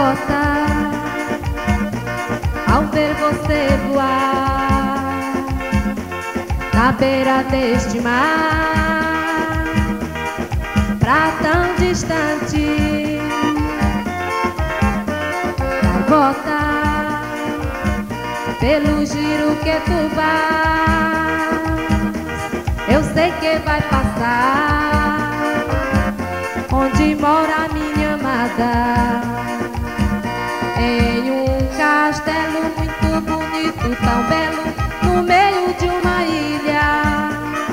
gaivota, ao ver você voar na beira deste mar, pra tão distante. Gaivota, pelo giro que tu vais, eu sei que vai passar onde mora minha amada, em um castelo muito bonito, tão belo, no meio de uma ilha,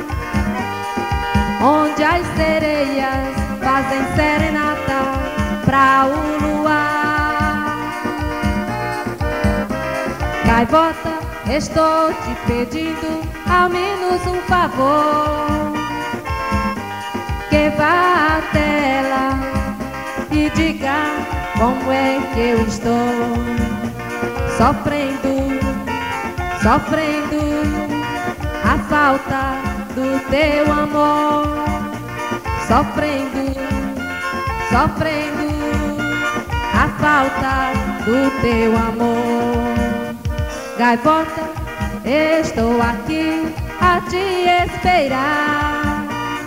onde as sereias fazem serenata pra o luar. Gaivota, estou te pedindo ao menos um favor, que vá até ela e diga como é que eu estou sofrendo, sofrendo a falta do teu amor, sofrendo, sofrendo a falta do teu amor. Gaivota, estou aqui a te esperar,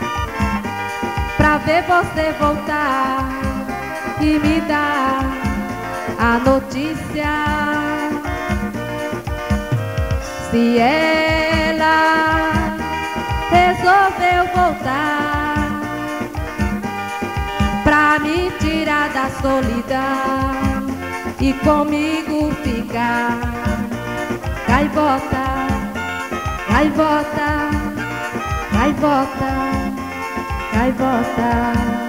pra ver você voltar e me dar a notícia. Se ela resolveu voltar pra me tirar da solidão e comigo ficar. Gaivota, gaivota, gaivota, gaivota.